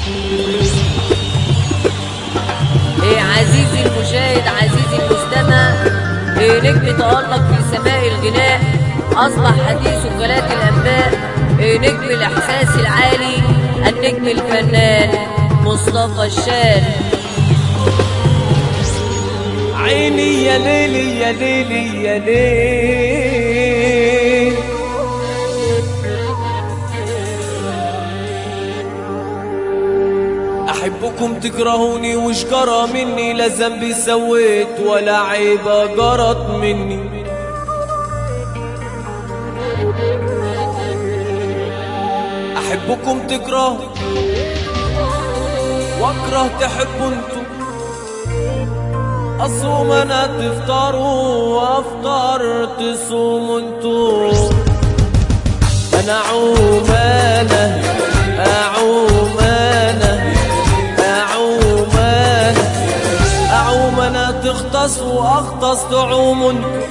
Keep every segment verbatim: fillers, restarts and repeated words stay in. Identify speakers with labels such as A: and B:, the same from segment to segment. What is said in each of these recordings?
A: إيه عزيزي المشاهد عزيزي المستمع، إيه نجم تألق في سماء الغناء، أصبح حديث وكالات الأنباء، إيه نجم الإحساس العالي، النجم الفنان مصطفى الشال.
B: عيني يا ليلي يا ليلي يا ليل، أحبكم تكرهوني وش جرى مني، لا ذنبي سويت ولا عيبة جرت مني. أحبكم تكرهوا واكره تحبوا انتوا، أصوم أنا تفطروا وأفطر تصوموا انتوا. أنا عومانة أعومانة أعومانة أعومانة تختص وأختص تعوموا انتوا،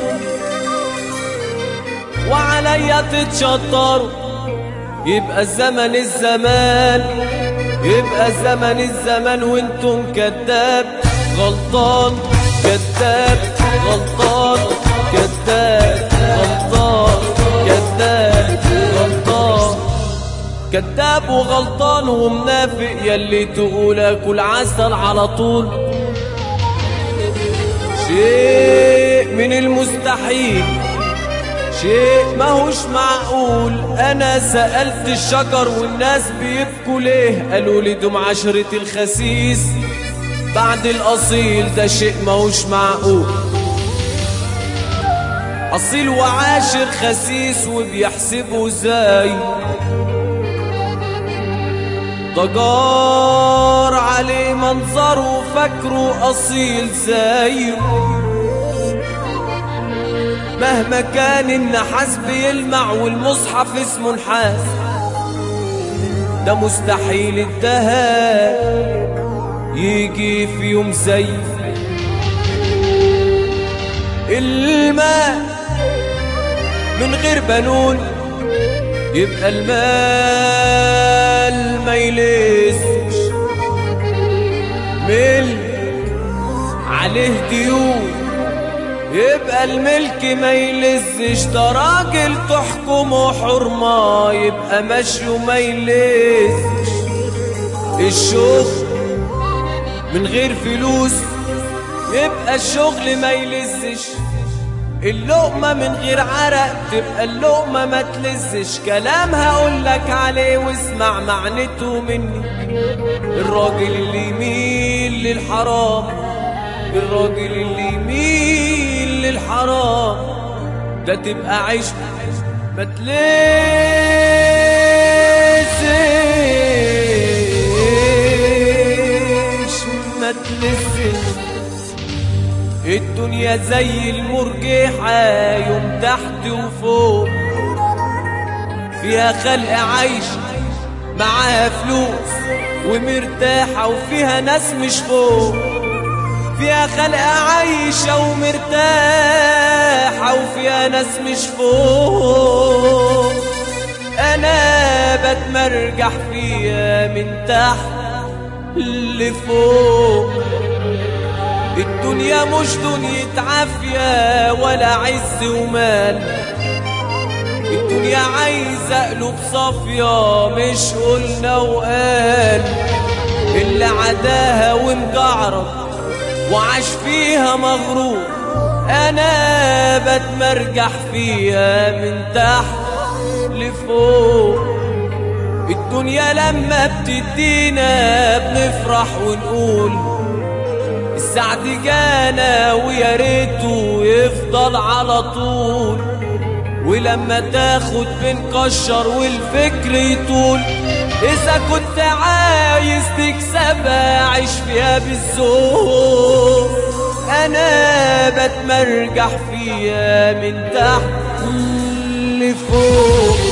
B: وعليا تتشطروا. يبقى الزمن الزمان يبقى الزمن الزمان وانتم كذاب غلطان كذاب غلطان كذاب غلطان كذاب غلطان كذاب وغلطان ومنافق يلي تقول اكل عسل على طول. شيء من المستحيل شيء ماهوش معقول. انا سألت الشجر والناس بيبكوا ليه، قالوا لي دم عشرة الخسيس بعد الاصيل، ده شيء ماهوش معقول. اصيل وعاشر خسيس وبيحسبوا زي ضجار عليه منظره فاكره اصيل زيه. مهما كان النحاس بيلمع والمصحف اسمه نحاس، ده مستحيل الدهب يجي في يوم زي الماء من غير بنون. يبقى المال ما يلسش ملك عليه ديون، يبقى الملك ما يلزش. ده راجل تحكمه حرمة يبقى مشيه ما يلزش. الشغل من غير فلوس يبقى الشغل ما يلزش. اللقمة من غير عرق تبقى اللقمة ما تلزش. كلام هقولك عليه واسمع معنته مني. الراجل اللي يميل للحرام الراجل اللي يميل للحرام ده تبقى عيش ما تلزش ما تلزش. الدنيا زي المرجحة يوم تحت وفوق، فيها خلق عايش معاها فلوس ومرتاحة، وفيها ناس مش فوق. فيها خلق عايشة ومرتاحة وفيها ناس مش فوق. أنا بتمرجح فيها من تحت لفوق. الدنيا مش دنيا عافية ولا عز ومال، الدنيا عايزة قلوب صافية مش قلنا وقال. اللي عداها ومجعرب وعاش فيها مغرور، أنا بتمرجح فيها من تحت لفوق. الدنيا لما بتدينا بنفرح ونقول السعد جانا ويا ريته يفضل على طول. ولما تاخد بنكشر والفكر يطول. إذا كنت عايز تكسبها عيش فيها بالذوق. أنا بتمرجح فيها من تحت لفوق.